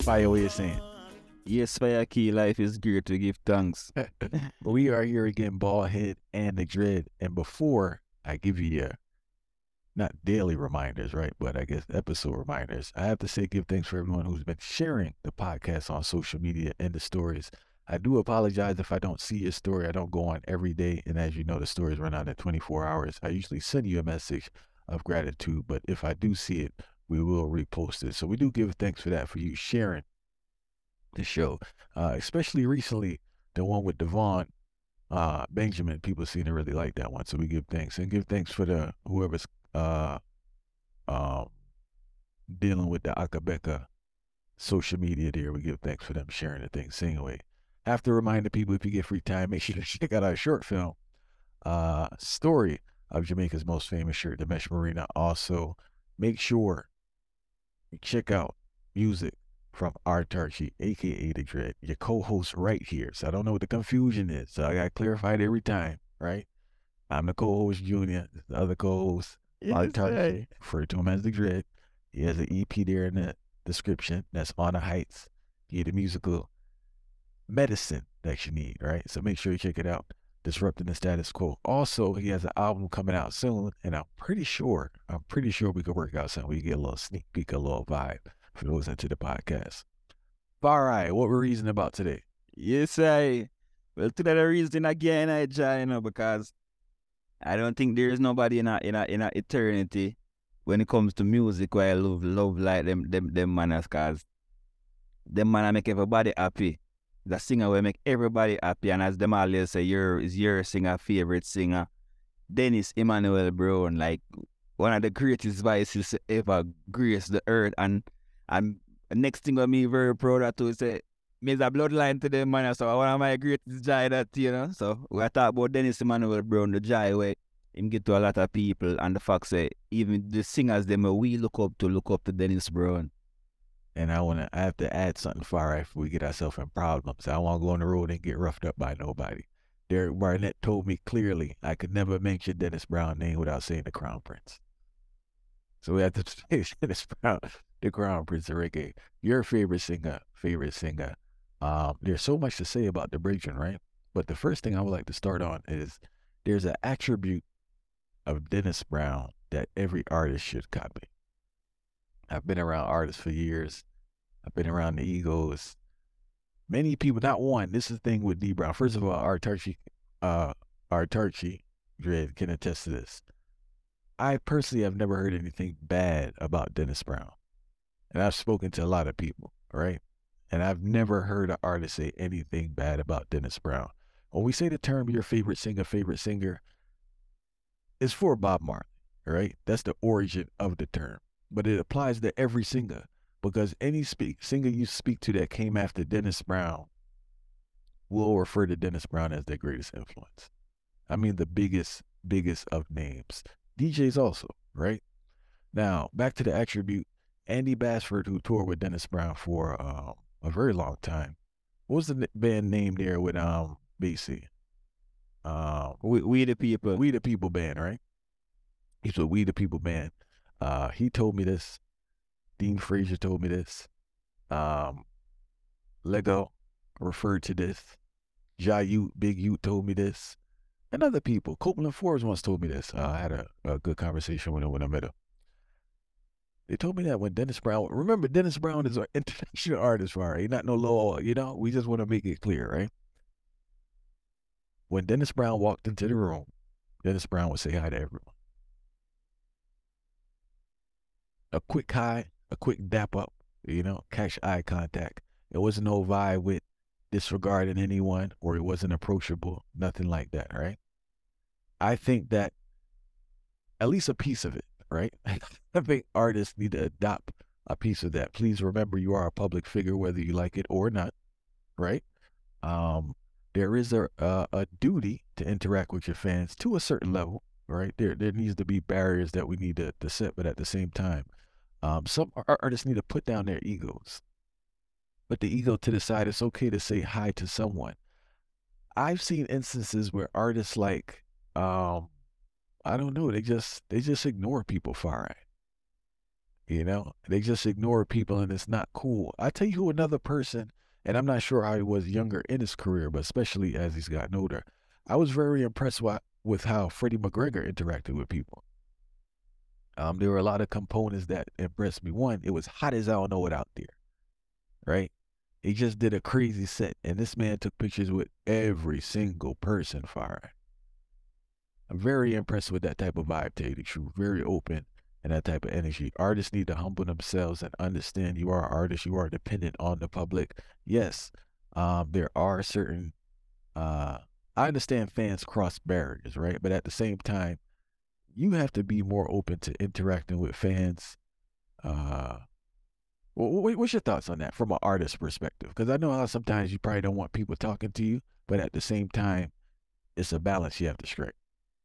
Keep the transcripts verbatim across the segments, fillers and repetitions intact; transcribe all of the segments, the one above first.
Fire, what you saying? Yes, Fire Key, life is great to give thanks. We are here again, Ballhead and the Dread. And before I give you your, not daily reminders, right? But I guess episode reminders, I have to say give thanks for everyone who's been sharing the podcast on social media and the stories. I do apologize if I don't see your story. I don't go on every day. And as you know, the stories run out in twenty-four hours. I usually send you a message of gratitude. But if I do see it, we will repost it. So we do give thanks for that, for you sharing the show, uh, especially recently, the one with Devon uh, Benjamin. People seem to really like that one, so we give thanks and give thanks for the whoever's uh, um, dealing with the Akabeka social media there. We give thanks for them sharing the things. So anyway, have to remind the people, if you get free time, make sure to check out our short film, uh, story of Jamaica's most famous shirt, the Mesh Marina. Also, make sure you check out music from Art Archie, aka The Dread, your co-host right here. So I don't know what the confusion is. So I got clarified every time, right? I'm the co-host Junior, the other co-host, Art Archie, referred to him as The Dread. He has an E P there in the description that's On the Heights. Get the musical medicine that you need, right? So make sure you check it out. Disrupting the Status Quo. Also, he has an album coming out soon, and I'm pretty sure, I'm pretty sure we could work out something. We get a little sneak peek, a little vibe for those into the podcast. All right, what we're reasoning about today? Yes, I. Well, today the reason again I join, you know, because I don't think there is nobody in a in a in a eternity when it comes to music where I love love like them them them manners, cause them man make everybody happy. The singer will make everybody happy, and as them always say, your is your singer favorite singer, Dennis Emmanuel Brown, like one of the greatest voices to ever grace the earth. And and next thing of me very proud of to say, me's a bloodline to them man, so one of my greatest joy that, you know. So we talk about Dennis Emmanuel Brown, the joy where him get to a lot of people, and the fact say even the singers them we look up to look up to Dennis Brown. And I wanna, I have to add something far right before we get ourselves in problems. I don't want to go on the road and get roughed up by nobody. Derek Barnett told me clearly I could never mention Dennis Brown's name without saying the Crown Prince. So we have to say Dennis Brown, the Crown Prince of reggae. Your favorite singer, favorite singer. Um, there's so much to say about the Bridging, right? But the first thing I would like to start on is there's an attribute of Dennis Brown that every artist should copy. I've been around artists for years. I've been around the egos. Many people, not one. This is the thing with D Brown. First of all, Art Archie, uh, Art Archie Dread can attest to this. I personally have never heard anything bad about Dennis Brown. And I've spoken to a lot of people, right? And I've never heard an artist say anything bad about Dennis Brown. When we say the term your favorite singer, favorite singer, it's for Bob Marley, right? That's the origin of the term. But it applies to every singer, because any speak, singer you speak to that came after Dennis Brown will refer to Dennis Brown as their greatest influence. I mean, the biggest, biggest of names. D Js also, right? Now, back to the attribute. Andy Basford, who toured with Dennis Brown for um, a very long time. What was the band name there with um B C? Um, We, we the people. We the People Band, right? He's with We the People Band. Uh, he told me this. Dean Frazier told me this. Um, Lego referred to this. Ja Ute, Big Ute told me this. And other people. Copeland Forbes once told me this. Uh, I had a, a good conversation with him when I met him. They told me that when Dennis Brown, remember Dennis Brown is an international artist, right? He's not no low, you know? We just want to make it clear, right? When Dennis Brown walked into the room, Dennis Brown would say hi to everyone. A quick hi, a quick dap up, you know, catch eye contact. It wasn't no vibe with disregarding anyone, or it wasn't approachable, nothing like that, right? I think that at least a piece of it, right? I think artists need to adopt a piece of that. Please remember you are a public figure, whether you like it or not, right? Um, there is a, a, a duty to interact with your fans to a certain level, right? There there needs to be barriers that we need to, to set, but at the same time, Um, some artists need to put down their egos. Put the ego to the side. It's okay to say hi to someone. I've seen instances where artists like, um, I don't know, they just they just ignore people far right. You know, they just ignore people and it's not cool. I tell you who another person, and I'm not sure how he was younger in his career, but especially as he's gotten older, I was very impressed with, with how Freddie McGregor interacted with people. Um, there were a lot of components that impressed me. One, it was hot as I don't know what out there, right? He just did a crazy set, and this man took pictures with every single person firing. I'm very impressed with that type of vibe, Tay the Truth. Very open and that type of energy. Artists need to humble themselves and understand you are an artist. You are dependent on the public. Yes, um, there are certain, uh, I understand fans cross barriers, right? But at the same time, you have to be more open to interacting with fans. Uh, what's your thoughts on that from an artist perspective? Because I know how sometimes you probably don't want people talking to you, but at the same time, it's a balance you have to strike.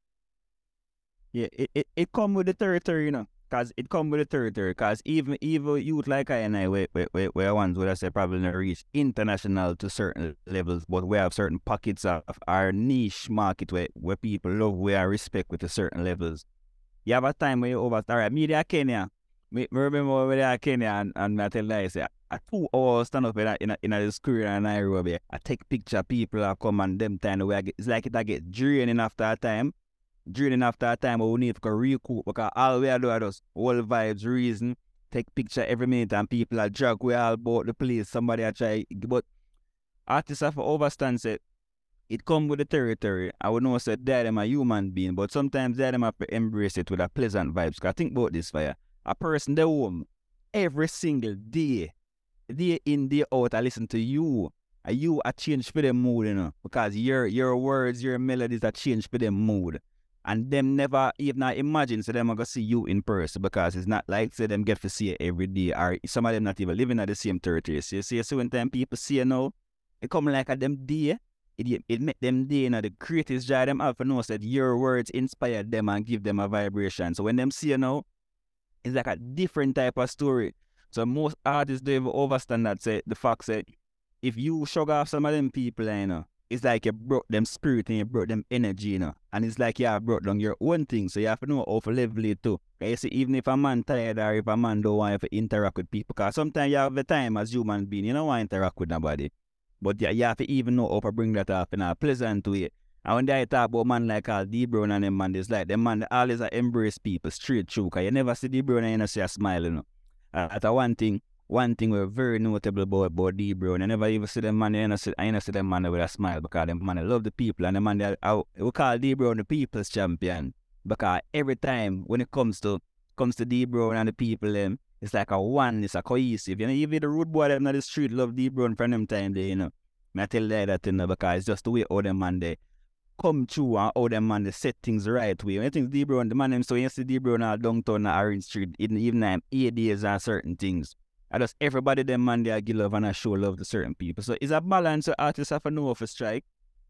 Yeah, it, it, it come with the territory, you know, because it come with the territory, because even even youth like I and I, we, we, we, we're ones where I say probably not reach international to certain levels, but we have certain pockets of, of our niche market where, where people love, we are respect with the certain levels. You have a time where you over, all right, media Kenya, me, me remember when I Kenya and, and I tell you, I say, I two hours stand up in a, in a, in a the square in Nairobi, I take picture, people are come and them time, where I get, it's like it I get draining after a time. Draining after a time, we need to recoup because all we are doing is all vibes, reason, take picture every minute and people are drag we all about the place. Somebody are try, but artists have to overstand say it come with the territory. I would know say that them a human being, but sometimes that them have to embrace it with a pleasant vibes. Cause think about this fire. A person they home every single day, day in, day out, I listen to you. And you a change for them mood, you know, because your your words, your melodies are change for them mood. And them never even imagine so them are gonna see you in person because it's not like say them get to see it every day or some of them not even living at the same territory. So you see so when time people see you now, it come like a them day, it it make them day, you know, the greatest joy them have to know that your words inspire them and give them a vibration. So when them see you now, it's like a different type of story. So most artists don't even understand that say the fact that if you shrug off some of them people, you know, it's like you brought them spirit and you brought them energy, you know. And it's like you have brought down your own thing. So you have to know how to level it too. You see, even if a man tired or if a man don't want to interact with people, because sometimes you have the time as human being, you don't want to interact with nobody. But yeah, you have to even know how to bring that up in a pleasant way. And when they talk about man like Al D Brown and them man, it's like them man always embrace people straight through. Because you never see D Brown and you never see a smile, you know. Uh, that's one thing. One thing we're very notable about, about D Brown. I never even see them man, I never see, I never see them man with a smile because them man love the people and the man they, I, we call D Brown the people's champion. Because every time when it comes to comes to D Brown and the people them, it's like a one, it's a cohesive. You know, even the rude boy them on the street love D Brown from them time they, you know. I tell you that you know, because it's just the way how them man they come through and how them man they set things the right way. When you think D Brown, the man them so you see D Brown all downtown at Orange Street, even even um, eight days and certain things. I just everybody them man they give love and I show love to certain people. So it's a balance so artists have to know of a strike.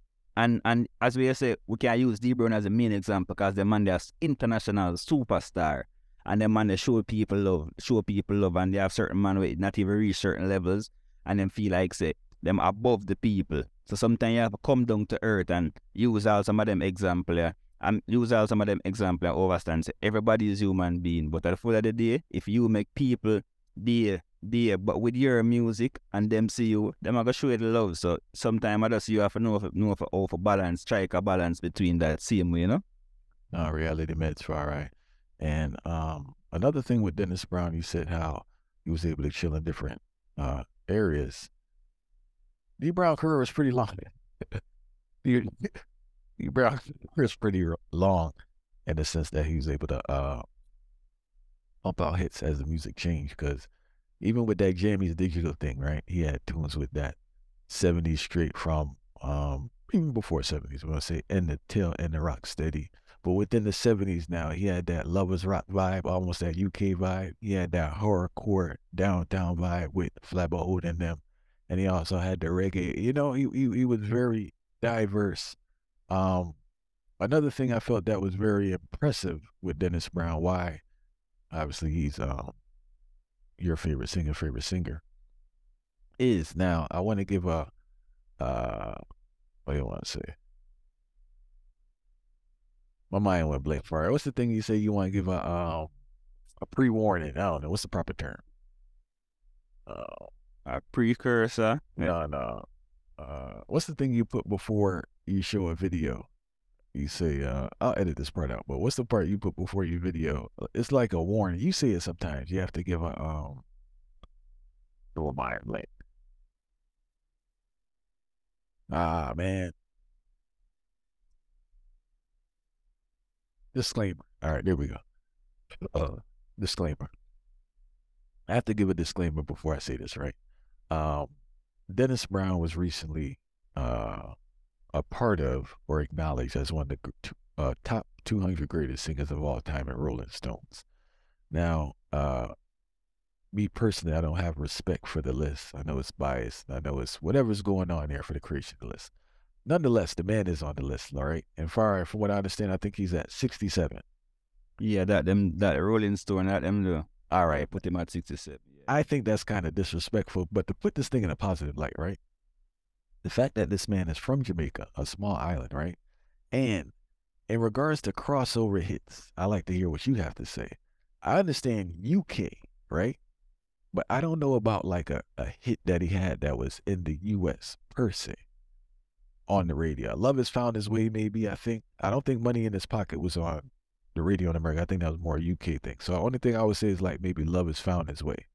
And and as we say, we can use D Brown as a main example because the man they are international superstar. And the man they show people love, show people love and they have certain man with not even reach certain levels and then feel like say them above the people. So sometimes you have to come down to earth and use all some of them example yeah, and use all some of them example and overstand say everybody is human being. But at the full of the day, if you make people there, there, but with your music and them see you, them are gonna show you the love. So sometimes I just you have to know if know if how to balance, strike a balance between that same way, you know? No, reality meds far right. And um another thing with Dennis Brown, you said how he was able to chill in different uh areas. D Brown career was pretty long. D, D Brown career was pretty long in the sense that he was able to uh pump out hits as the music changed because even with that Jammy's Digital thing, right? He had tunes with that seventies straight from um even before seventies, I'm gonna say and the tail and the rock steady. But within the seventies now, he had that lovers rock vibe, almost that U K vibe. He had that horrorcore downtown vibe with Flatbush Old and them. And he also had the reggae. You know, he he, he was very diverse. Um another thing I felt that was very impressive with Dennis Brown, why obviously he's um your favorite singer, favorite singer, is now I want to give a uh what do you want to say? My mind went blank for it. What's the thing you say you want to give a um a pre-warning. I don't know what's the proper term. Uh, a precursor. No, no. Uh, what's the thing you put before you show a video? You say, uh, I'll edit this part out, but what's the part you put before your video? It's like a warning. You see it sometimes. You have to give a um a reminder. Like, ah man. Disclaimer. All right, there we go. Uh, disclaimer. I have to give a disclaimer before I say this, right? Um, Dennis Brown was recently uh a part of or acknowledged as one of the uh, top two hundred greatest singers of all time in Rolling Stones. Now, uh, me personally, I don't have respect for the list. I know it's biased. I know it's whatever's going on there for the creation of the list. Nonetheless, the man is on the list, all right? And far from what I understand, I think he's at sixty-seven. Yeah, that them that Rolling Stone, that them do. All right. Put him at sixty-seven. Yeah. I think that's kind of disrespectful, but to put this thing in a positive light, right? The fact that this man is from Jamaica, a small island, right? And in regards to crossover hits, I like to hear what you have to say. I understand U K, right? But I don't know about like a, a hit that he had that was in the U S per se on the radio. Love Has Found His Way, maybe, I think. I don't think Money in His Pocket was on the radio in America. I think that was more a U K thing. So the only thing I would say is like maybe Love Has Found His Way.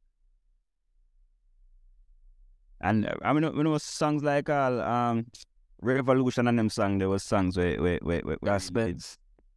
And uh, I mean, when it was songs like all um, Revolution and them songs, there was songs where where where, where, where Spence.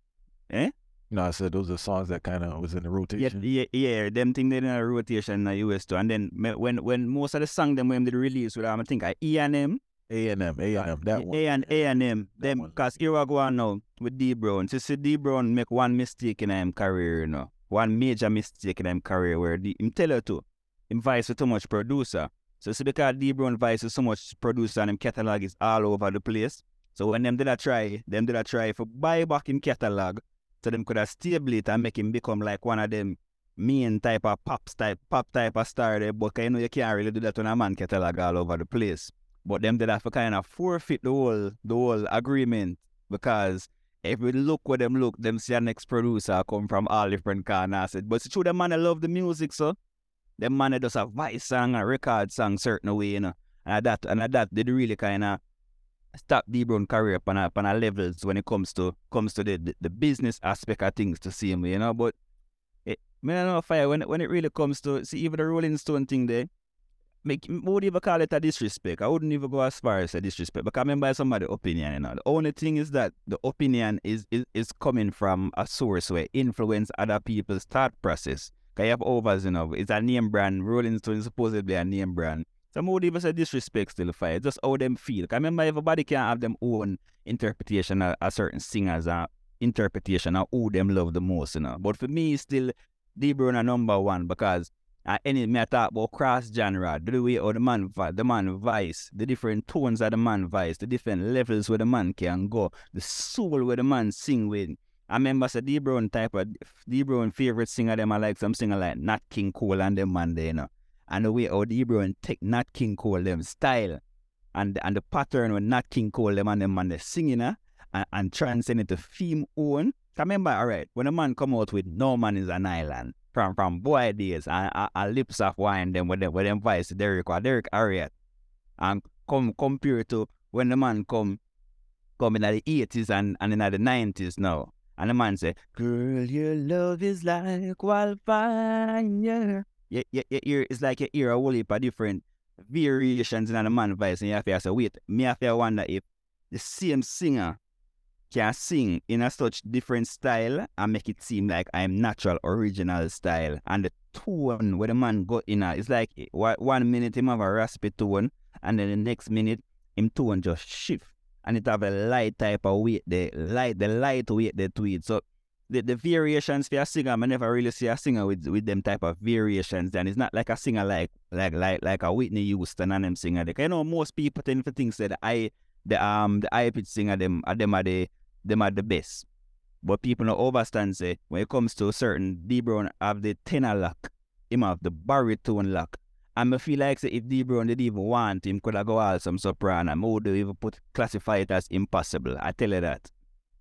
Eh? No, I said those are songs that kind of was in the rotation. Yeah, yeah, yeah. Them thing they in a rotation in the U S too. And then when when most of the songs them when they release with um, I think I E and M. A and M, A and M, that one. A and A and M, them because here we go on now with D Brown. So see D Brown make one mistake in his career, you know, one major mistake in his career where the, him tell her to, him vice with too much producer. So see because D Brown vice with so much producer and him catalog is all over the place. So when them did a try, them did a try for buy back him catalog, so them could have stable it and make him become like one of them main type of pop type pop type of star there. But you know you can't really do that when a man catalog all over the place. But them did have to kind of forfeit the whole the whole agreement because if we look where them look, them see a next producer come from all different corners. But it's true, them man love the music, so them man does a voice song, a record song certain way, you know. And that and that did really kind of stop D Brown career upon a, upon a levels when it comes to comes to the, the, the business aspect of things to see him, you know. But it, I don't know, fire when when it really comes to see even the Rolling Stone thing there. Make, would even call it a disrespect. I wouldn't even go as far as a disrespect because I remember somebody's opinion, you know. The only thing is that the opinion is, is, is coming from a source where influence other people's thought process. Because you have overs, you know, it's a name brand. Rolling Stone is supposedly a name brand. Some would even say disrespect still fire. Just how them feel. Because I remember everybody can have them own interpretation of, of certain singers and interpretation of who them love the most, you know. But for me, still, D Brown are number one because Uh, any me I talk about cross genre, the way how the man the man voice, the different tones of the man voice, the different levels where the man can go, the soul where the man sing with. I remember say D Brown type of D Brown favorite singer them I like some singer like Nat King Cole and them man there, you know. And the way how D Brown take Nat King Cole them style and and the pattern when Nat King Cole them and them man they singing uh, and, and transcend it to theme own. I remember alright, when a man come out with No Man Is an Island. From from boy days and, and, and Lips of Wine them with them with them voice Derek or Derek Ariat and come compare to when the man come come in the eighties and, and in the nineties now and the man say, girl, your love is like wildfire. Yeah, yeah, yeah, yeah, it's like you hear a whole heap of different variations in the man voice and you have to say, wait, me have to wonder if the same singer can sing in a such different style and make it seem like I'm natural original style. And the tone where the man got in a, it's like one minute him have a raspy tone and then the next minute him tone just shift and it have a light type of weight, the light, the light weight they to it. So the, the variations for a singer, I never really see a singer with, with them type of variations. And it's not like a singer like like like like a Whitney Houston and them singer. Like, you know, most people tend to think that I the um the high pitch singer them are them are the them are the best. But people don't understand say when it comes to a certain D Brown have the tenor lock, him have the baritone lock. And I feel like say if D Brown didn't even want him could have go all some soprano, I would even put classify it as impossible. I tell you that.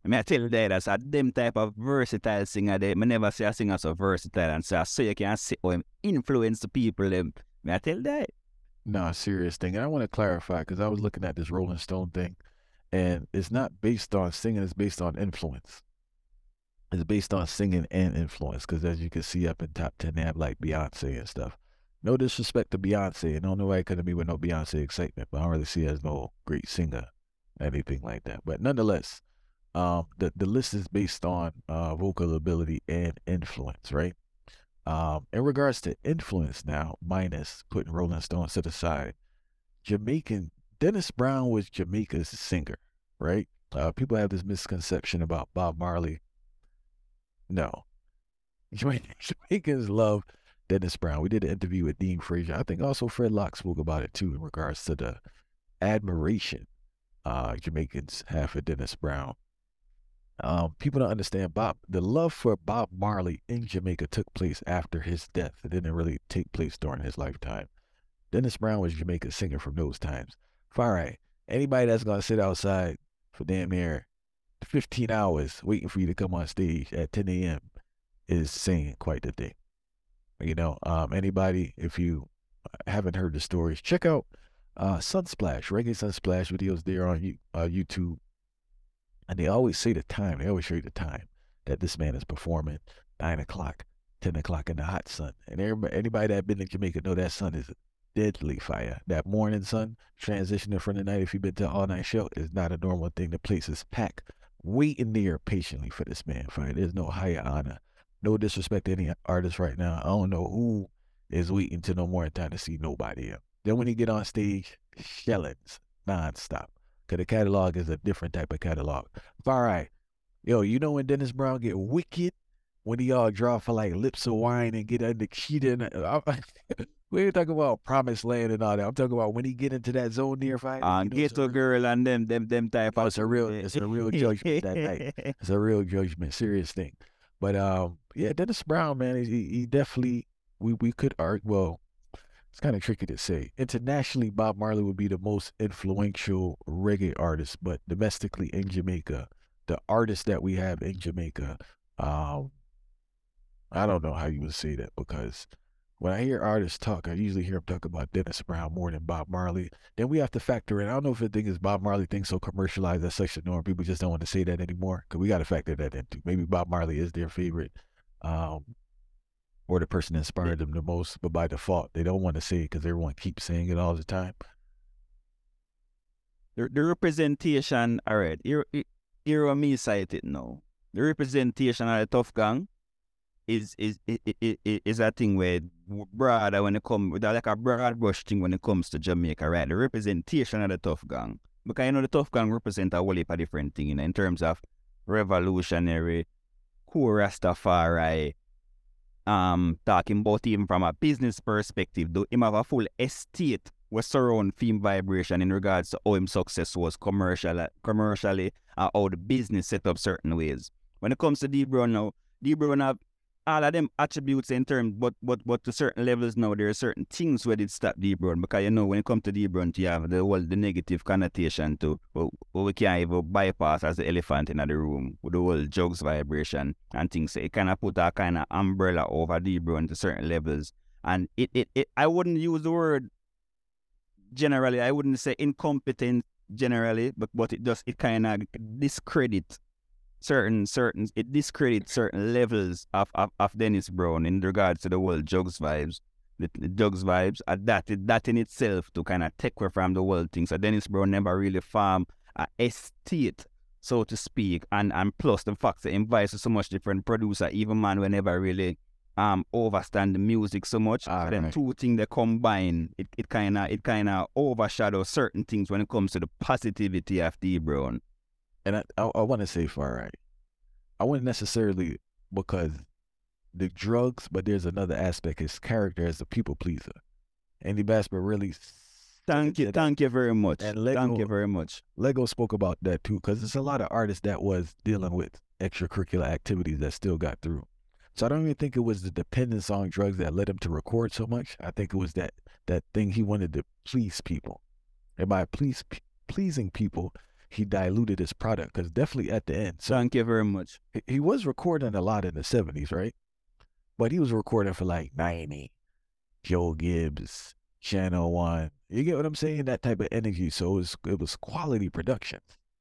I mean, I tell you that that's a them type of versatile singer. They, I never see a singer so versatile and so, so you can see how him influence the people. Them. I, mean, I tell you that. No, serious thing. And I want to clarify because I was looking at this Rolling Stone thing, and it's not based on singing, it's based on influence. It's based on singing and influence because as you can see up in top ten, they have like Beyonce and stuff. No disrespect to Beyonce, and no way couldn't be with no Beyonce excitement, but I don't really see her as no great singer, anything like that. But nonetheless, um, the, the list is based on uh, vocal ability and influence, right? Um, in regards to influence now, minus putting Rolling Stones to the side, Jamaican, Dennis Brown was Jamaica's singer, right? Uh, people have this misconception about Bob Marley. No. Jamaicans love Dennis Brown. We did an interview with Dean Frazier. I think also Fred Locke spoke about it too in regards to the admiration uh, Jamaicans have for Dennis Brown. Um, people don't understand Bob. The love for Bob Marley in Jamaica took place after his death. It didn't really take place during his lifetime. Dennis Brown was Jamaica's singer from those times. All right, anybody that's gonna sit outside for damn near fifteen hours waiting for you to come on stage at ten a m is saying quite the thing. You know, um, anybody, if you haven't heard the stories, check out uh, Sunsplash, Reggae Sunsplash videos there on uh, YouTube. And they always say the time, they always show you the time that this man is performing, nine o'clock, ten o'clock in the hot sun. And everybody, anybody that been in Jamaica know that sun is deadly fire. That morning sun, transitioning from the night, if you've been to an all-night show, is not a normal thing. The place is packed, waiting there patiently for this man. Fire. There's no higher honor. No disrespect to any artist right now. I don't know who is waiting to no more time to see nobody else. Then when he get on stage, shellings nonstop. Because the catalog is a different type of catalog. All right. Yo, you know when Dennis Brown get wicked? When he all draw for like lips of wine and get under cheating. We ain't talking about promised land and all that. I'm talking about when he get into that zone near fight. Uh, Ghetto Girl and them them them type of. It's a real, it's a real judgment that night. It's a real judgment, serious thing. But um, yeah, Dennis Brown, man, he, he definitely we we could argue. Well, it's kind of tricky to say. Internationally, Bob Marley would be the most influential reggae artist, but domestically in Jamaica, the artists that we have in Jamaica, um, I don't know how you would say that because when I hear artists talk, I usually hear them talk about Dennis Brown more than Bob Marley. Then we have to factor in, I don't know if the thing is Bob Marley thing so commercialized as such a norm, people just don't want to say that anymore because we got to factor that into. Maybe Bob Marley is their favorite. Um, or the person that inspired them the most, but by default, they don't want to say it because everyone keeps saying it all the time. The, the representation, all right, here, here me cite it now. The representation of the Tough Gang is is is, is, is a thing where broader when it comes, with like a broad brush thing when it comes to Jamaica, right? The representation of the Tough Gang. Because you know the Tough Gang represent a whole heap of different thing, you know, in terms of revolutionary, cool Rastafari, Um, talking about even from a business perspective, though him have a full estate was surround Theme Vibration in regards to how him success was commercial, commercially and how the business set up certain ways. When it comes to D-Brown now, D-Brown have all of them attributes in terms, but but but to certain levels now, there are certain things where it stop D-Brown because you know when it comes to D-Brown, you have the whole the negative connotation to what we can't even bypass as the elephant in the room with the whole Jugs Vibration and things. So it kind of put a kind of umbrella over D-Brown to certain levels, and it, it it I wouldn't use the word generally. I wouldn't say incompetent generally, but but it does it kind of discredit. Certain, certain, it discredits certain levels of, of, of Dennis Brown in regards to the world Jugs vibes. The, the Jugs vibes, uh, that, that in itself to kind of take away from the world thing. So Dennis Brown never really farmed a estate, so to speak. And and plus the fact that he invites so much different producer, even man we never really um overstand the music so much. Ah, so then right. two things they combine, it, it kinda it kinda overshadows certain things when it comes to the positivity of D Brown. And I, I, I want to say far right. I wouldn't necessarily because the drugs, but there's another aspect. His character as a people pleaser. Andy Basper really. Thank you, thank you very much. And Lego, thank you very much. Lego spoke about that too, because there's a lot of artists that was dealing with extracurricular activities that still got through. So I don't even think it was the dependence on drugs that led him to record so much. I think it was that that thing he wanted to please people, and by please pleasing people, he diluted his product because definitely at the end. So Thank you very much. he, he was recording a lot in the seventies, right? But he was recording for like ninety, Joe Gibbs, Channel One. You get what I'm saying? That type of energy. So it was, it was quality production.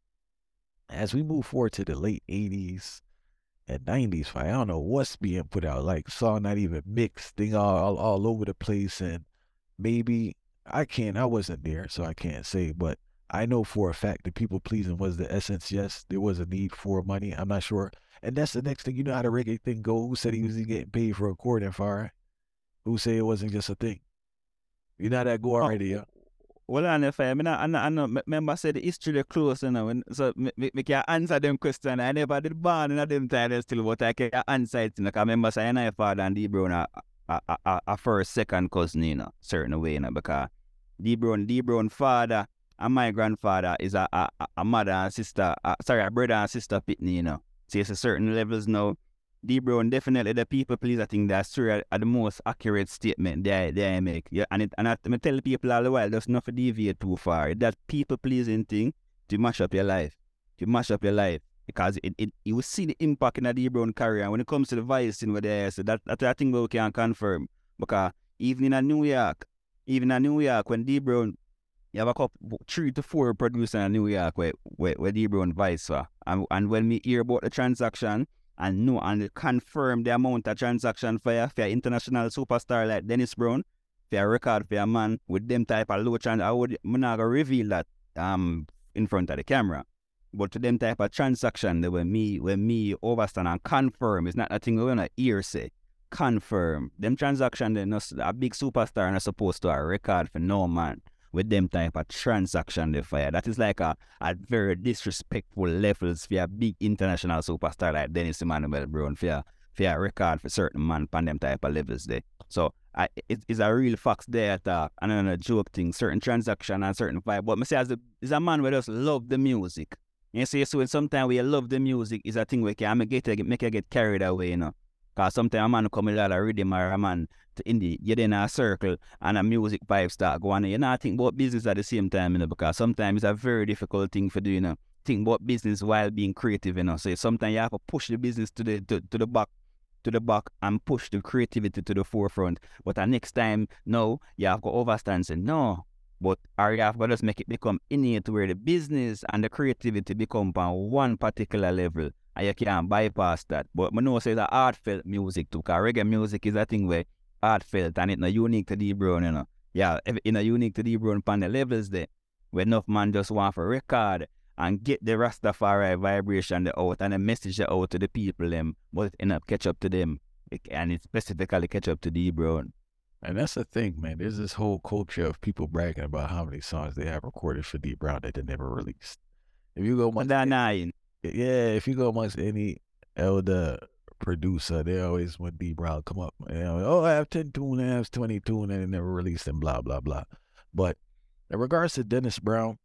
As we move forward to the late eighties and nineties, I don't know what's being put out. Like song not even mixed, thing all, all all over the place, and maybe I can't. I wasn't there, so I can't say. But I know for a fact that people pleasing was the essence. Yes, there was a need for money. I'm not sure, and that's the next thing. You know how the reggae thing go? Who said he was getting paid for recording fire? Who said it wasn't just a thing? You know how that go already, yeah? Well, and if I, I mean, I, I, I know, remember I said the history they close, you know, and so me, me, me can answer them questions. I never did born in them times still, but I can answer it. You know, 'cause I remember saying I father and D Brown a, a, a, a, a first, second cousin, you know, certain way, you know, because D Brown, D Brown father and my grandfather is a, a, a mother and sister, a, sorry, a brother and sister pitney, you know. So it's a certain levels now. D Brown definitely the people please. I think that's true are the most accurate statement they they make. Yeah, and it and I, I tell people all the while, there's not to deviate too far. That people pleasing thing to mash up your life, to mash up your life because it, it you will see the impact in a D Brown career. And when it comes to the voice in where they so that that's a thing we can confirm because even in a New York, even in New York when D Brown you have a couple three to four producers in New York where where, where D Brown voice for. And and when we hear about the transaction. And know and confirm the amount of transaction for your, for your international superstar like Dennis Brown, for your record for your man with them type of low trans. I would I'm not gonna reveal that um in front of the camera. But to them type of transaction they were me when me overstand and confirm. It's not a thing we wanna hear say. Confirm. Them transaction they not a big superstar and supposed to a record for no man. With them type of transaction they fire. That is like a, a very disrespectful levels for a big international superstar like Dennis Emmanuel Brown for a, for a record for certain man on them type of levels there. So I, it, it's a real facts there uh, and then a joke thing, certain transaction and certain vibe. But I say as a, as a man we just love the music. You see, so sometimes we love the music is a thing we can make it make it get carried away, you know. Because sometimes a man come in a lot of rhythm or a man to indie, you're in a circle and a music vibe start going. You're not think about business at the same time, you know, because sometimes it's a very difficult thing for do, you know. Think about business while being creative, you know. So sometimes you have to push the business to the to, to the back to the back and push the creativity to the forefront. But the next time, no, you have to overstand and say, no. But or you have to just make it become innate where the business and the creativity become on one particular level. And you can't bypass that. But I know say that heartfelt music too, because reggae music is a thing where heartfelt and it's not unique to D Brown, you know. Yeah, it's not unique to D Brown on the levels there, where enough man just want for record and get the Rastafari vibration out and the message out to the people them, but it end up catch up to them. And it specifically catch up to D Brown. And that's the thing, man. There's this whole culture of people bragging about how many songs they have recorded for D Brown that they never released. If you go amongst nine. Yeah, if you go amongst any elder producer, they always when D Brown come up, you know, oh, I have ten tune, I have twenty tune, and they never released them, blah blah blah. But in regards to Dennis Brown,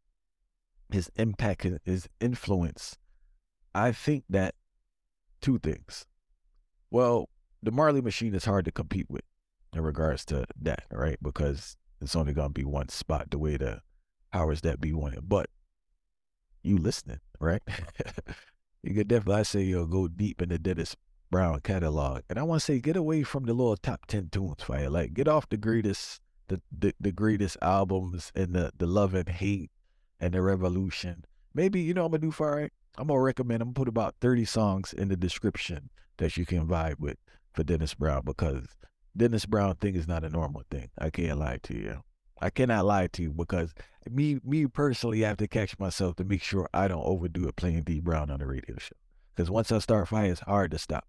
his impact, his influence, I think that two things. Well, the Marley Machine is hard to compete with in regards to that, right? Because it's only gonna be one spot the way the powers that be want it. But you listening, right? You could definitely, I say, yo, go deep in the Dennis Brown catalog. And I want to say, get away from the little top ten tunes, fire. Like, get off the greatest, the, the, the greatest albums and the, the love and hate and the revolution. Maybe, you know, I'm going to do fire, right? I'm going to recommend, I'm going to put about thirty songs in the description that you can vibe with for Dennis Brown, because Dennis Brown thing is not a normal thing. I can't lie to you. I cannot lie to you because me me personally I have to catch myself to make sure I don't overdo it playing D Brown on the radio show. Because once I start fire, it's hard to stop.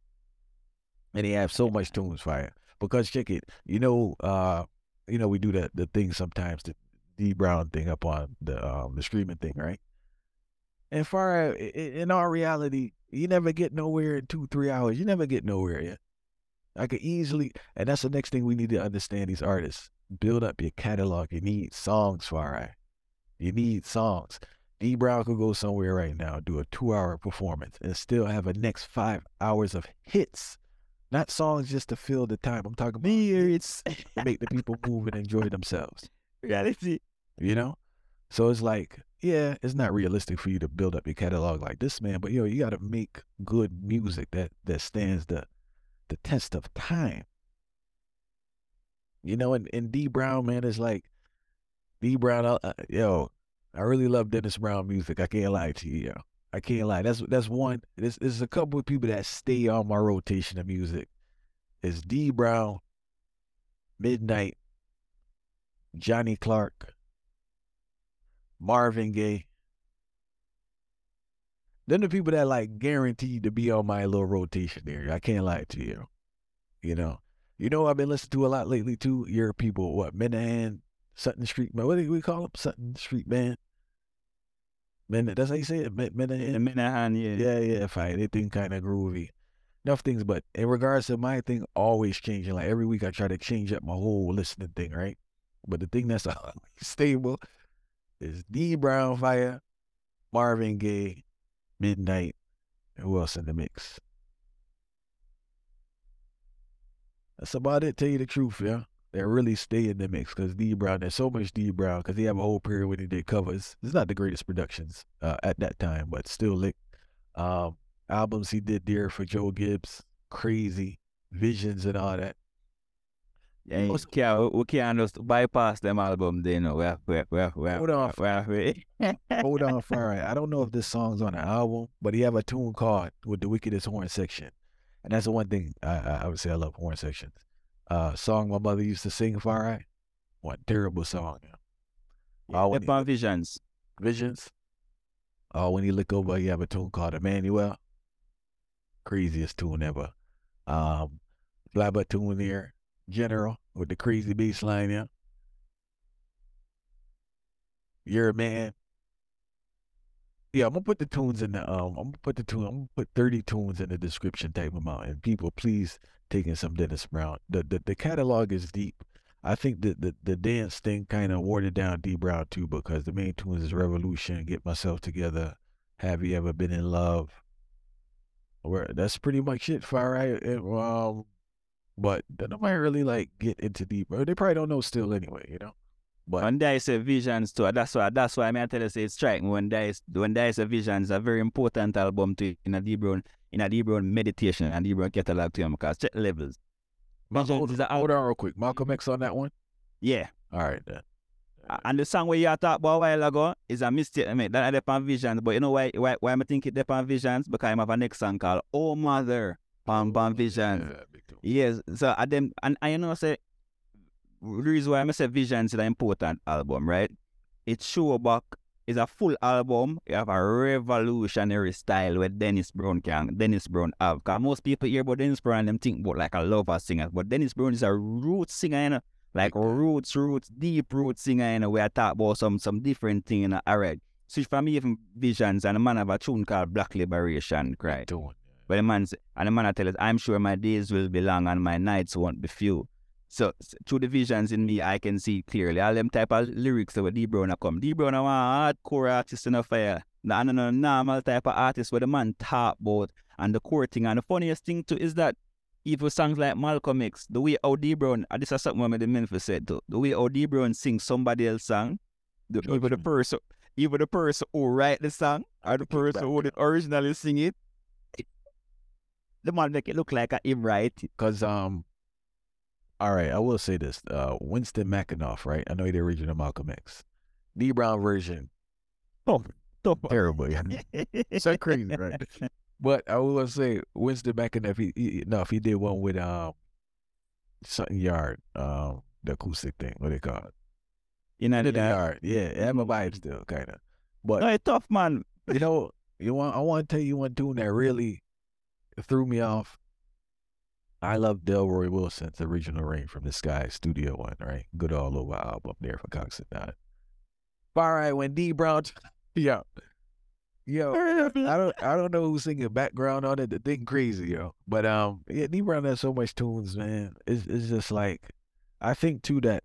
And he have so much tunes fire. Because check it, you know, uh, you know, we do the the thing sometimes, the D Brown thing up on the um the streaming thing, right? And far in our reality, you never get nowhere in two, three hours. You never get nowhere yet. I could easily, and that's the next thing we need to understand these artists. Build up your catalog. You need songs, Farai. You need songs. D Brown could go somewhere right now, do a two-hour performance, and still have a next five hours of hits. Not songs just to fill the time. I'm talking about hits to make the people move and enjoy themselves. Reality. You know? So it's like, yeah, it's not realistic for you to build up your catalog like this, man. But yo, you got to make good music that that stands the the test of time. You know, and, and D Brown, man, is like D Brown. Uh, uh, yo, I really love Dennis Brown music. I can't lie to you, yo. I can't lie. That's that's one. There's, there's a couple of people that stay on my rotation of music. It's D Brown, Midnight, Johnny Clark, Marvin Gaye. Then the people that like guaranteed to be on my little rotation there. I can't lie to you. You know. You know I've been listening to a lot lately too. Your people, what, Minahan, Sutton Street, what do we call them? Sutton Street Band. Man, that's how you say it. Minahan. Minahan, yeah. Yeah, yeah, fine. They think kind of groovy. Enough things, but in regards to my thing, always changing. Like every week I try to change up my whole listening thing, right? But the thing that's always stable is D Brown Fire, Marvin Gaye, Midnight, and who else in the mix? That's about it, tell you the truth, yeah. They really stay in the mix because D Brown, there's so much D Brown because he have a whole period when he did covers. It's not the greatest productions uh, at that time, but still lit. Um, albums he did there for Joe Gibbs, crazy, Visions and all that. Yeah, we can't, we can't just bypass them album, they know. We have, we have, we have, we have, Hold on, we have, we have. hold on, Fire. I don't know if this song's on the album, but he have a tune called with the wickedest horn section, and that's the one thing I, I, I would say I love horn sections. Uh, song my mother used to sing, Fire. What terrible song. Yeah, oh, Upon Visions. Visions. Oh, when he look over, you have a tune called Emmanuel. Craziest tune ever. Um, Flabba tune there. General with the crazy bass line, yeah. You're a man. Yeah, I'm gonna put the tunes in the um. I'm gonna put the tune. I'm gonna put thirty tunes in the description type amount, and people, please take in some Dennis Brown. The the, the catalog is deep. I think that the, the dance thing kind of watered down D Brown too, because the main tunes is Revolution, Get Myself Together, Have You Ever Been in Love. Where that's pretty much it. Fire right. Um, but nobody really like get into deep. They probably don't know still anyway, you know. But when there is a Visions too, that's why that's why I mean I tell you say it strike me when there is when there is a Visions, a very important album to in a D Brown in a D Brown meditation and D Brown catalog to him because check levels. Malcolm, hold, hold on real quick. Malcolm X on that one? Yeah. All right then. Uh, and the song where you talked about a while ago is a mistake. I mean, that depend on Visions, but you know why why why I think it depend on Visions? Because I have a next song called Oh Mother on oh, Visions. Yeah, yes, so I them and I you know say the reason why I say Visions is an important album, right? It show back is a full album. You have a revolutionary style where Dennis Brown can Dennis Brown have. Cause most people hear about Dennis Brown and them think about like a lover singer, but Dennis Brown is a roots singer, you know? Like roots, roots, deep roots singer, you know, where I talk about some some different thing, you know, alright. So for me, even Visions and the man have a tune called Black Liberation, right? But the man and the man I tell us, I'm sure my days will be long and my nights won't be few. So through the Visions in me, I can see clearly all them type of lyrics that D Brown come. D Brown are one hardcore artist in a fire. Not no normal type of artist where the man talk about and the core thing. And the funniest thing too is that even songs like Malcolm X, the way how D Brown, and this is something what the Memphis said too, the way how D Brown sings somebody else's song, the, even the person, even the person who write the song or the person who did originally sing it, it, the man make it look like a him right. Cause um, all right, I will say this: uh, Winston McAnuff, right? I know the original Malcolm X, D Brown version, oh, terrible, yeah, so crazy, right? But I will say Winston McAnuff, he, he, no, he did one with um, Sutton Yard, um, the acoustic thing, what they call it? In the yard, yeah, it had my vibe still, kind of. But no, it's tough, man. You know, you want I want to tell you one tune that really threw me off. I love Delroy Wilson's Original Rain from the Sky Studio One, right? Good all over album there for Cox and Nine. All right, when D Brown, yeah. Yo, I don't I don't know who's singing background on it. The thing crazy, yo. But um, yeah, D Brown has so much tunes, man. It's it's just like, I think too that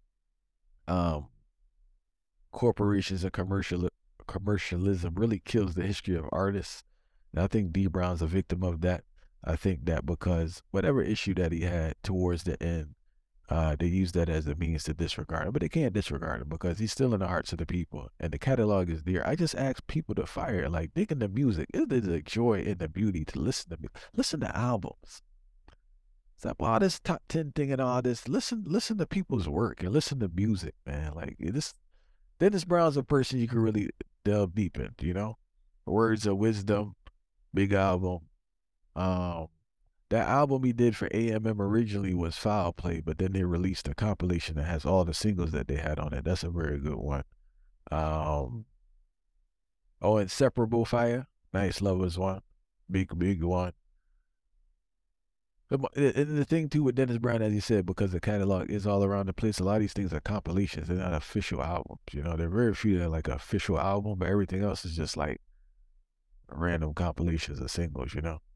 um, corporations and commercial commercialism really kills the history of artists. And I think D Brown's a victim of that. I think that because whatever issue that he had towards the end, Uh, they use that as a means to disregard him, but they can't disregard him because he's still in the hearts of the people, and the catalog is there. I just ask people to fire, like digging the music. It is a joy and the beauty to listen to me. Listen to albums. Stop all this top ten thing and all this. Listen, listen to people's work and listen to music, man. Like this, Dennis Brown's a person you can really delve deep into. You know, Words of Wisdom, big album. Um, that album he did for A M M originally was Foul Play, but then they released a compilation that has all the singles that they had on it. That's a very good one. Um, oh, Inseparable Fire, Nice Lovers one, big, big one. And the thing too with Dennis Brown, as you said, because the catalog is all around the place, a lot of these things are compilations. They're not official albums. You know, there are very few that are like an official album, but everything else is just like random compilations of singles, you know.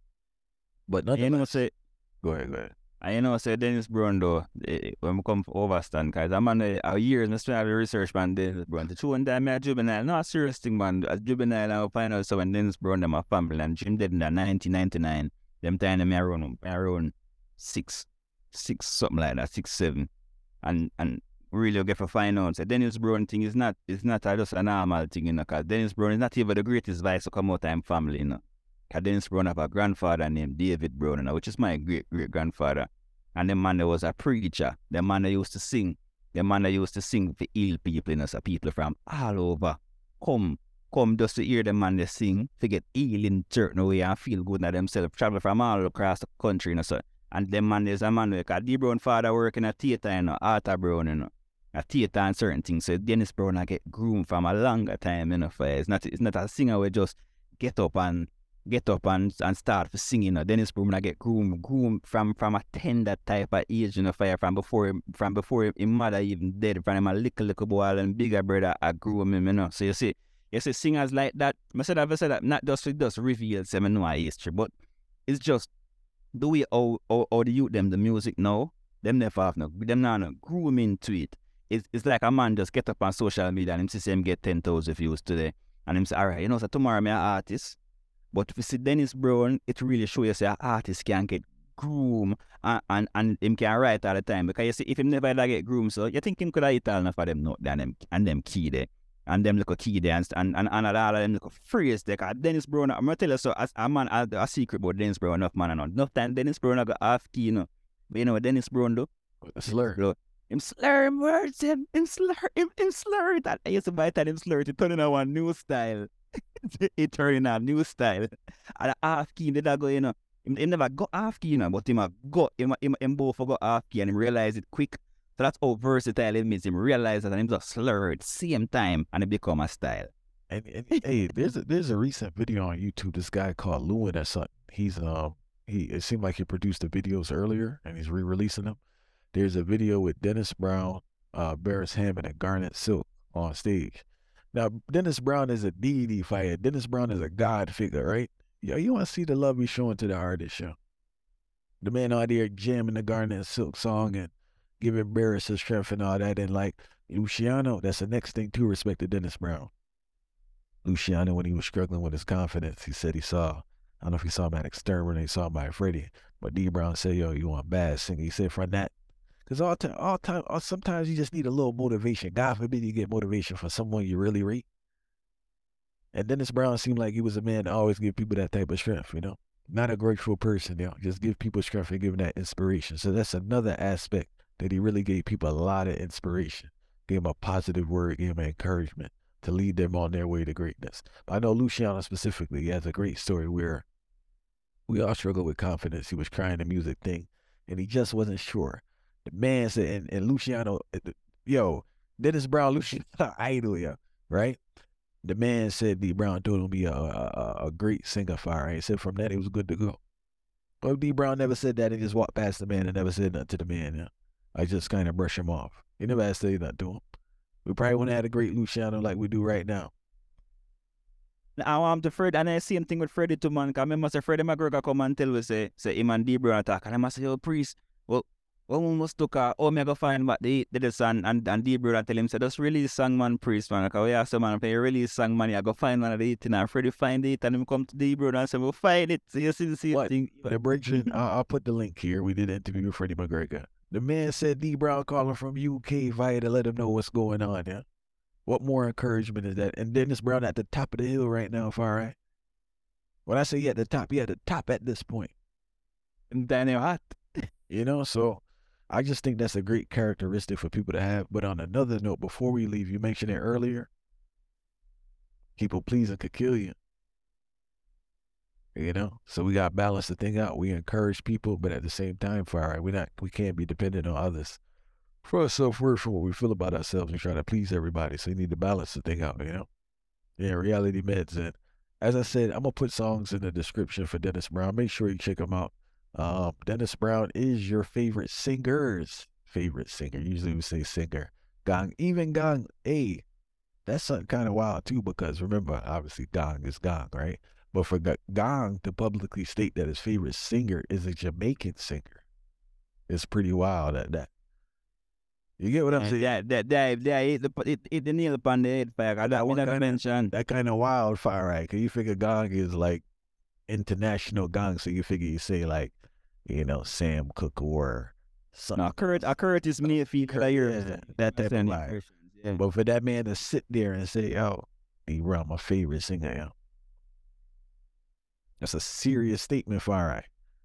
But nothing. You know, say, go ahead, go ahead. I you know, say Dennis Brown though, eh, when we come for overstand, cause I'm on a, a year and I still have the research man Dennis Brown. The two one time I Juvenile, not a serious thing man. As Juvenile, I find out so when Dennis Brown them a family and Jim dead in nineteen ninety-nine. Them time them around around six, six something like that, six seven, and and really get for find out. So Dennis Brown thing is not is not a, just a normal thing, you know. Cause Dennis Brown is not even the greatest voice to come out of family, you know. Cause Dennis Brown have a grandfather named David Brown, you know, which is my great great grandfather. And the man that was a preacher, the man that used to sing, the man that used to sing for ill people, you know, so people from all over come. Come just to hear the man they sing, to get healing certain way and feel good at themselves, travel from all across the country, you know, so. And the man is a man, because D Brown father work in a theater, you know, Arthur Brown, you know, a theater and certain things. So Dennis Brown I get groomed from a longer time, you know, for it's not it's not a singer where just get up and get up and, and start for singing, you know. Dennis Brown I get groomed, groomed from from a tender type of age, you know, fire from before from before his mother even dead, from him a little little boy and bigger brother I grew him, you know. So you see. You see singers like that, I said I've said that not just it just reveals them know our history, but it's just the way how, how, how the youth them the music now, them never have no them now no groom into it. It's it's like a man just get up on social media and him see him get ten thousand views today. And him say, alright, you know, so tomorrow I'm an artist. But if you see Dennis Brown, it really shows you say an artist can get groom and, and, and him can write all the time. Because you see, if him never ever get groom, so you think him could have hit all enough of them note and them and them key there. And them look a key there and and, and, and all of them look a phrase there. Cause Dennis Brown, I'm gonna tell you so as a man a, a secret about Dennis Brown enough man and enough time Dennis Brown got half key, you know. But you know what Dennis Brown do? Slur. Bro, him slur him words, him, him slur him, him slur it. I used to buy that him slur it, turn in a one new style. It turn in a new style. And a half key did I go, you know. Him, him never got half key, you know, but him have got him, him, him both got half key and him realize it quick. So that's how versatile it means. Him realize that and him just slur it same time and it become a style. And, and hey, there's a there's a recent video on YouTube. This guy called Lewin or something. He's um he it seemed like he produced the videos earlier and he's re-releasing them. There's a video with Dennis Brown, uh, Beres Hammond, and Garnet Silk on stage. Now Dennis Brown is a deity fighter. Dennis Brown is a god figure, right? Yo, you want to see the love he's showing to the artist, show. The man out there jamming the Garnet Silk song and giving Beres his strength and all that, and like Luciano, that's the next thing to respect to Dennis Brown. Luciano, when he was struggling with his confidence, he said he saw, I don't know if he saw him at Exterminate, he saw him by Freddie, but D Brown said, yo, you want bad singing? He said from that, because all time, all time, all, sometimes you just need a little motivation. God forbid you get motivation from someone you really rate. And Dennis Brown seemed like he was a man to always give people that type of strength, you know? Not a grateful person, you know, just give people strength and give them that inspiration. So that's another aspect that he really gave people a lot of inspiration, gave them a positive word, gave them encouragement to lead them on their way to greatness. But I know Luciano specifically, he has a great story where we all struggle with confidence. He was trying the music thing, and he just wasn't sure. The man said, and, and Luciano, yo, Dennis Brown, Luciano, idol, yo, right? The man said D Brown told him to be a, a, a great singer fire. He said from that, he was good to go. But D Brown never said that. He just walked past the man and never said nothing to the man, yeah. I just kind of brush him off. He never had to say nothing to him. We probably wouldn't have had a great Luciano like we do right now. Now I'm the Fred, and I same thing with Freddie too, man. Because I remember say Freddie McGregor come and tell us, say, say him and D Brown attack. And I must say, yo, Priest, well, well, we must look at, oh, me go find what they did this and, and, and D Brown tell him, say, just release song, man, Priest, man. Because we ask the man, if you release song, man, I go find one of the it, and Freddie find it, and him come to D Brown and say, we'll find it. So you see the same What? thing. The bridging, I'll, I'll put the link here. We did an interview with Freddie McGregor. The man said D Brown calling from U K via to let him know what's going on, yeah. What more encouragement is that? And Dennis Brown at the top of the hill right now, far right. When I say he at the top, he at the top at this point. And Daniel Hot. You know, so I just think that's a great characteristic for people to have. But on another note, before we leave, you mentioned it earlier. People pleasing could kill you. You know, so we got to balance the thing out. We encourage people, but at the same time, for all right, we not we can't be dependent on others for our self-worth, for what we feel about ourselves, and try to please everybody. So you need to balance the thing out, you know. Yeah, Reality Meds. And as I said, I'm gonna put songs in the description for Dennis Brown. Make sure you check him out. Um, Dennis Brown is your favorite singer's favorite singer. Usually we say singer. Gong, even Gong, hey, that's something kind of wild too, because remember, obviously Gong is Gong, right? But for Gong to publicly state that his favorite singer is a Jamaican singer, it's pretty wild at that. You get what I'm saying? Yeah, that that that hit the it, it the nail upon the head, fact. That one I mentioned. That kind of wildfire, right? Cause you figure Gong is like international Gong, so you figure you say like, you know, Sam Cooke or something. No, Kurt, a Curtis Mayfield, Kurt, yeah, yeah, that type of vibe. Yeah. But for that man to sit there and say, "Oh, he run my favorite singer," yo, that's a serious statement for all right.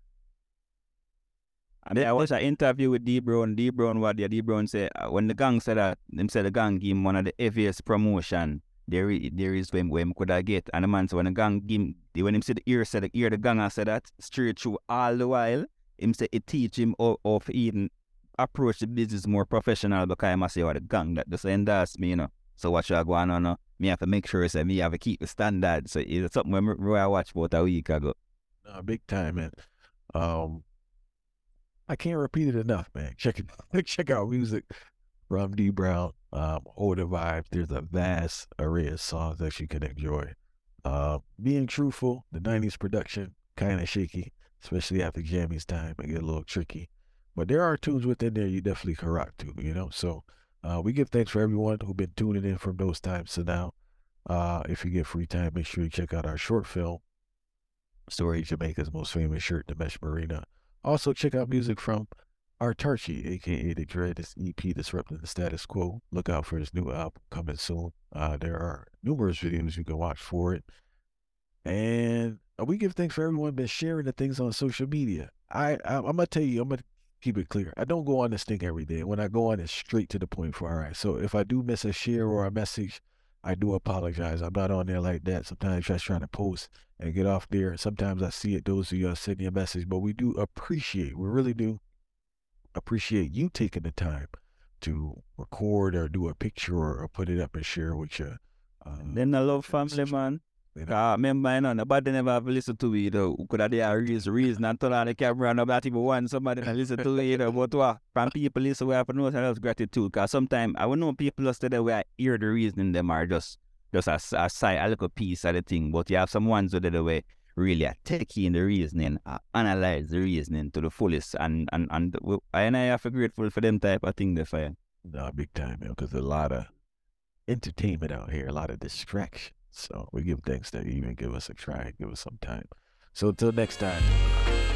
I mean, I watched an interview with D Brown. D Brown, what the D Brown said uh, when the gang said that, them said the gang give him one of the heaviest promotion there is, there is when when could I get. And the man said when the gang give him, when him said the ear said the ear the gang said that straight through all the while, him said it teach him how, how to even approach the business more professional because I must say what the gang that just endorse me, you know. So what should I go on on? Uh, me have to make sure say me have to keep the standard. So it's something when I watched about a week ago. No, big time, man. Um. I can't repeat it enough, man. Check it, check out music from D Brown. Um, Older Vibes. There's a vast array of songs that you can enjoy. Uh, being truthful, the nineties production kind of shaky, especially after Jammy's time. It get a little tricky, but there are tunes within there you definitely can rock to. You know, so uh, we give thanks for everyone who's been tuning in from those times to now. Uh, if you get free time, make sure you check out our short film, Story Jamaica's most famous shirt, the Mesh Marina. Also, check out music from Artarchi, a k a. The Dread, this E P, Disrupting the Status Quo. Look out for his new album coming soon. Uh, there are numerous videos you can watch for it. And we give thanks for everyone been sharing the things on social media. I, I, I'm going to tell you, I'm going to keep it clear. I don't go on this thing every day. When I go on, it's straight to the point for all right. So if I do miss a share or a message, I do apologize. I'm not on there like that. Sometimes I try to post and get off there. Sometimes I see it, those of you are sending a message, but we do appreciate, we really do appreciate you taking the time to record or do a picture or, or put it up and share with you. Uh, then I love family, man. You know? Uh, remember, you know, nobody never have listened to me, though. Could have there reason, reason and turn on the camera and not even want somebody to listen to it, you know, but what? From people listen, we have to know that gratitude. Because sometimes I would know people just that way I hear the reasoning them are just just a, a side, a little piece of the thing. But you have some ones that the way really are taking the reasoning, uh, analyze the reasoning to the fullest, and and and I and I have to grateful for them type of thing they find. No, big time, man, because a lot of entertainment out here, a lot of distraction. So we give thanks that you even give us a try, give us some time. So until next time.